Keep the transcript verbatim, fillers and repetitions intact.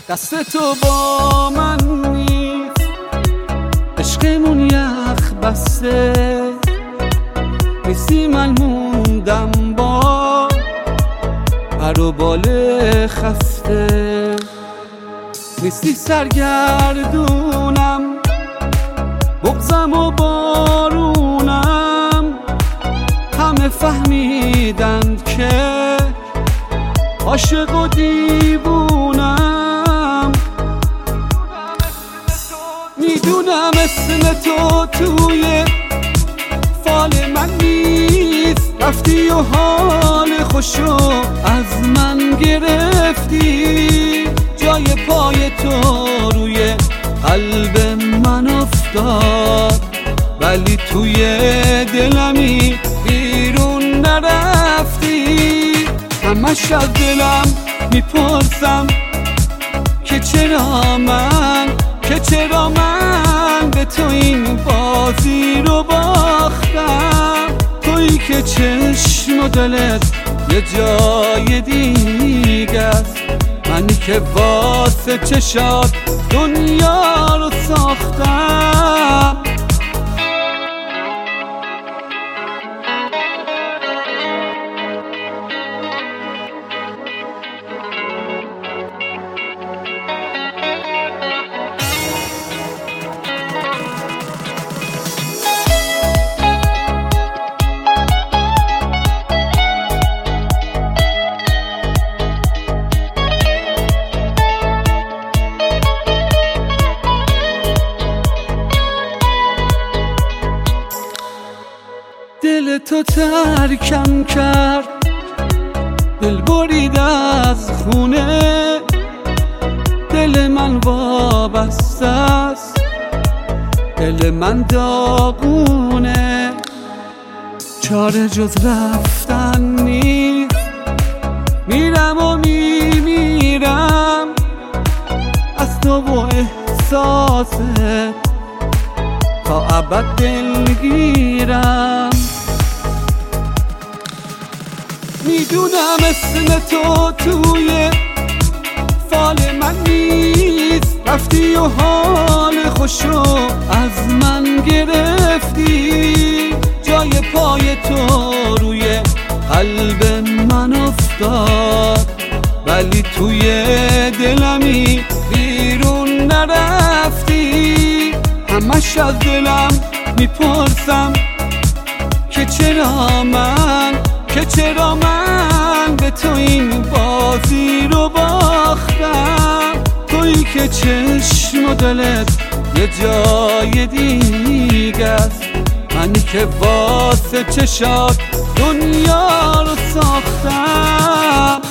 دست تو با من نیست، عشقمون یخ بسته، نیستی من موندم با پر و بال خسته، نیستی سرگردونم، بغضم و بارونم، همه فهمیدند که عاشق و دیوونم. میدونم اسم تو توی فال من نیست، رفتی و حال خوشو از من گرفتی، جای پای تو روی قلب من افتاد، ولی توی دلمی بیرون نرفتی. همش از دلم میپرسم که چرا من، که چرا من به تو این بازی رو باختم، تویی که چشم و دلت یه جای دیگه است، منی که واسه چشات دنیا رو ساختم. دل تو ترکم کرد، دل برید از خونه، دل من وابسته است، دل من داغونه، چاره جز رفتن نیست، میرم و میمیرم از تو و احساست، تا ابد دلگیرم. میدونم اسم تو توی فال من نیست، رفتی و حال خوشو از من گرفتی، جای پای تو روی قلب من افتاد، ولی توی دلمی بیرون نرفتی. همش از دلم میپرسم که چرا من، که چرا من به تو این بازی رو باختم، تویی که چشم و دلت یه جای دیگه است، منی که واسه چشات دنیا رو ساختم.